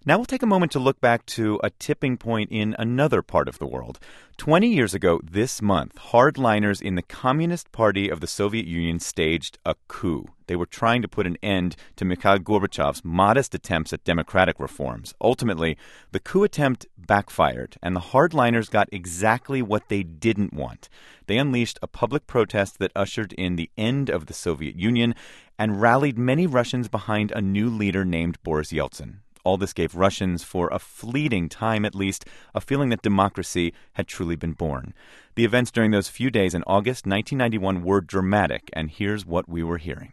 Now we'll take a moment to look back to a tipping point in another part of the world. 20 years ago this month, hardliners in the Communist Party of the Soviet Union staged a coup. They were trying to put an end to Mikhail Gorbachev's modest attempts at democratic reforms. Ultimately, the coup attempt backfired, and the hardliners got exactly what they didn't want. They unleashed a public protest that ushered in the end of the Soviet Union and rallied many Russians behind a new leader named Boris Yeltsin. All this gave Russians, for a fleeting time at least, a feeling that democracy had truly been born. The events during those few days in August 1991 were dramatic, and here's what we were hearing.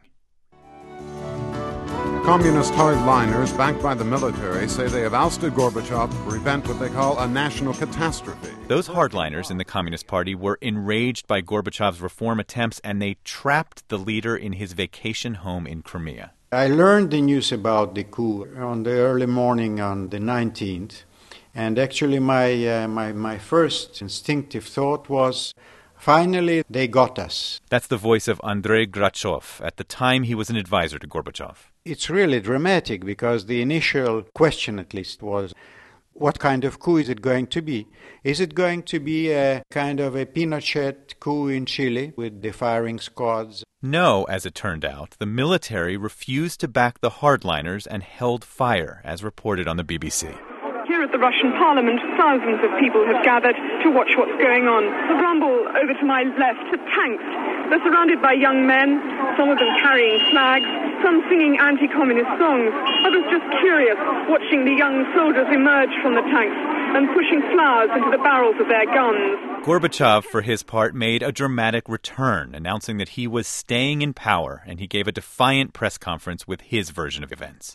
Communist hardliners, backed by the military, say they have ousted Gorbachev to prevent what they call a national catastrophe. Those hardliners in the Communist Party were enraged by Gorbachev's reform attempts, and they trapped the leader in his vacation home in Crimea. I learned the news about the coup on the early morning on the 19th, and actually my first instinctive thought was, finally, they got us. That's the voice of Andrei Grachov. At the time, he was an advisor to Gorbachev. It's really dramatic because the initial question, at least, was, what kind of coup is it going to be? Is it going to be a kind of a Pinochet coup in Chile with the firing squads? No, as it turned out, the military refused to back the hardliners and held fire, as reported on the BBC. Here at the Russian parliament, thousands of people have gathered to watch what's going on. The rumble over to my left, tanks. They're surrounded by young men, some of them carrying flags, some singing anti-communist songs, others just curious, watching the young soldiers emerge from the tanks and pushing flowers into the barrels of their guns. Gorbachev, for his part, made a dramatic return, announcing that he was staying in power, and he gave a defiant press conference with his version of events.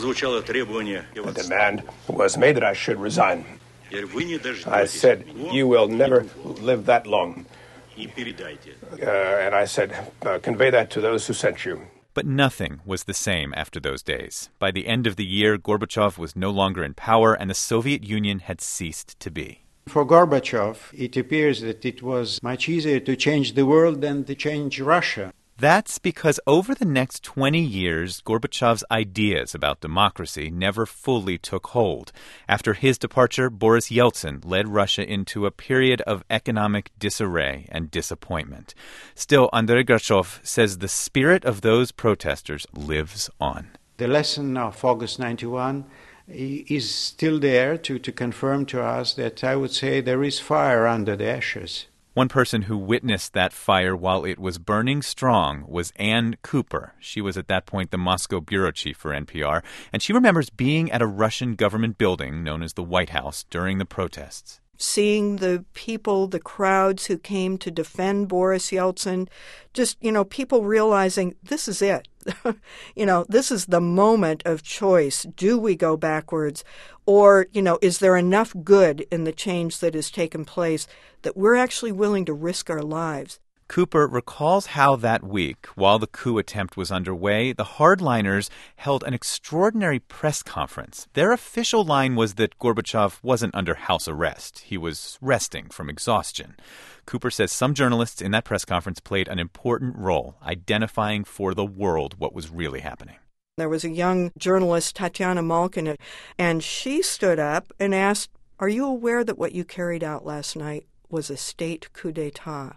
The demand was made that I should resign. I said, you will never live that long. And I said, convey that to those who sent you. But nothing was the same after those days. By the end of the year, Gorbachev was no longer in power, and the Soviet Union had ceased to be. For Gorbachev, it appears that it was much easier to change the world than to change Russia. That's because over the next 20 years, Gorbachev's ideas about democracy never fully took hold. After his departure, Boris Yeltsin led Russia into a period of economic disarray and disappointment. Still, Andrei Grachov says the spirit of those protesters lives on. The lesson of August 91 is still there to confirm to us that I would say there is fire under the ashes. One person who witnessed that fire while it was burning strong was Ann Cooper. She was at that point the Moscow bureau chief for NPR, and she remembers being at a Russian government building known as the White House during the protests. Seeing the people, the crowds who came to defend Boris Yeltsin, just, people realizing this is it. This is the moment of choice. Do we go backwards? Or, is there enough good in the change that has taken place that we're actually willing to risk our lives? Cooper recalls how that week, while the coup attempt was underway, the hardliners held an extraordinary press conference. Their official line was that Gorbachev wasn't under house arrest. He was resting from exhaustion. Cooper says some journalists in that press conference played an important role, identifying for the world what was really happening. There was a young journalist, Tatiana Malkin, and she stood up and asked, "Are you aware that what you carried out last night was a state coup d'etat?"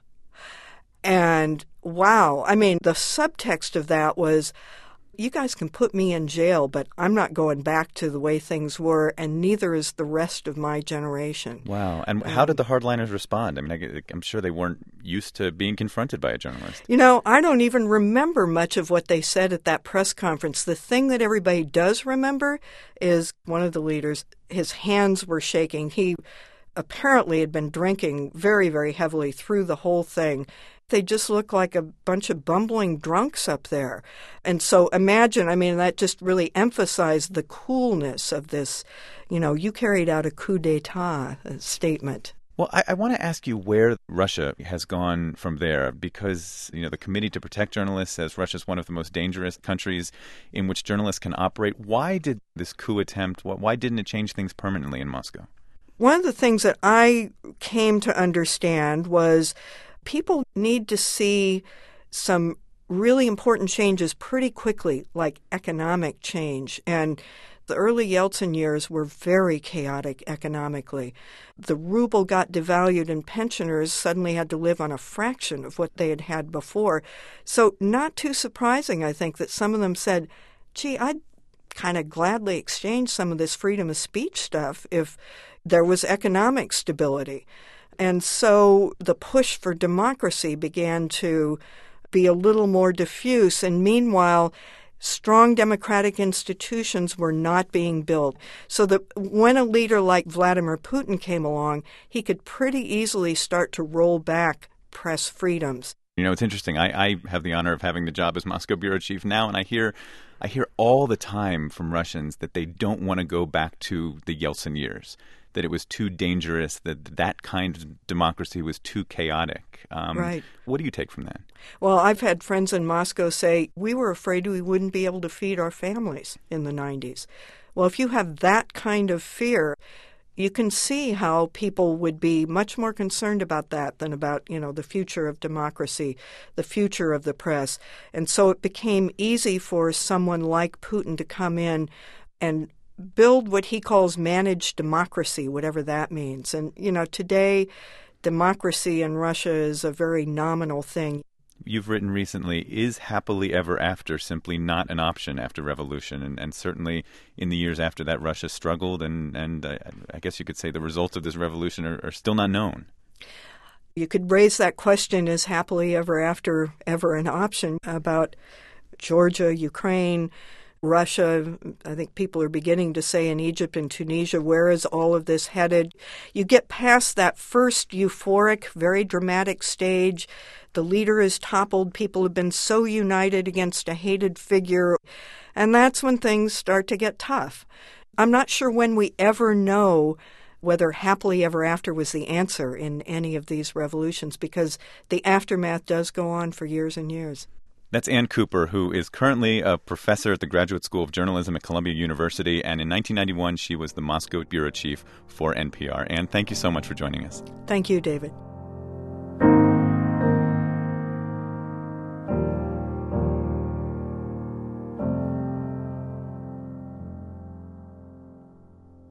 And wow, the subtext of that was, you guys can put me in jail, but I'm not going back to the way things were, and neither is the rest of my generation. Wow. And how did the hardliners respond? I'm sure they weren't used to being confronted by a journalist. I don't even remember much of what they said at that press conference. The thing that everybody does remember is one of the leaders, his hands were shaking. He apparently had been drinking very, very heavily through the whole thing. They just look like a bunch of bumbling drunks up there. And so imagine, that just really emphasized the coolness of this, you carried out a coup d'etat statement. Well, I want to ask you where Russia has gone from there, because, the Committee to Protect Journalists says Russia is one of the most dangerous countries in which journalists can operate. Why did this coup attempt, why didn't it change things permanently in Moscow? One of the things that I came to understand was people need to see some really important changes pretty quickly, like economic change. And the early Yeltsin years were very chaotic economically. The ruble got devalued and pensioners suddenly had to live on a fraction of what they had had before. So not too surprising, I think, that some of them said, gee, I'd kind of gladly exchange some of this freedom of speech stuff if there was economic stability. And so the push for democracy began to be a little more diffuse. And meanwhile, strong democratic institutions were not being built. So that when a leader like Vladimir Putin came along, he could pretty easily start to roll back press freedoms. You know, it's interesting. I have the honor of having the job as Moscow bureau chief now, and I hear all the time from Russians that they don't want to go back to the Yeltsin years, that it was too dangerous, that kind of democracy was too chaotic. Right. What do you take from that? Well, I've had friends in Moscow say, we were afraid we wouldn't be able to feed our families in the 90s. Well, if you have that kind of fear, you can see how people would be much more concerned about that than about, the future of democracy, the future of the press. And so it became easy for someone like Putin to come in and build what he calls managed democracy, whatever that means. And, today, democracy in Russia is a very nominal thing. You've written recently, is happily ever after simply not an option after revolution? And certainly in the years after that, Russia struggled, and I guess you could say the results of this revolution are still not known. You could raise that question, is happily ever after ever an option, about Georgia, Ukraine, Russia. I think people are beginning to say in Egypt and Tunisia, where is all of this headed? You get past that first euphoric, very dramatic stage. The leader is toppled. People have been so united against a hated figure. And that's when things start to get tough. I'm not sure when we ever know whether happily ever after was the answer in any of these revolutions, because the aftermath does go on for years and years. That's Ann Cooper, who is currently a professor at the Graduate School of Journalism at Columbia University, and in 1991 she was the Moscow bureau chief for NPR. Ann, thank you so much for joining us. Thank you, David.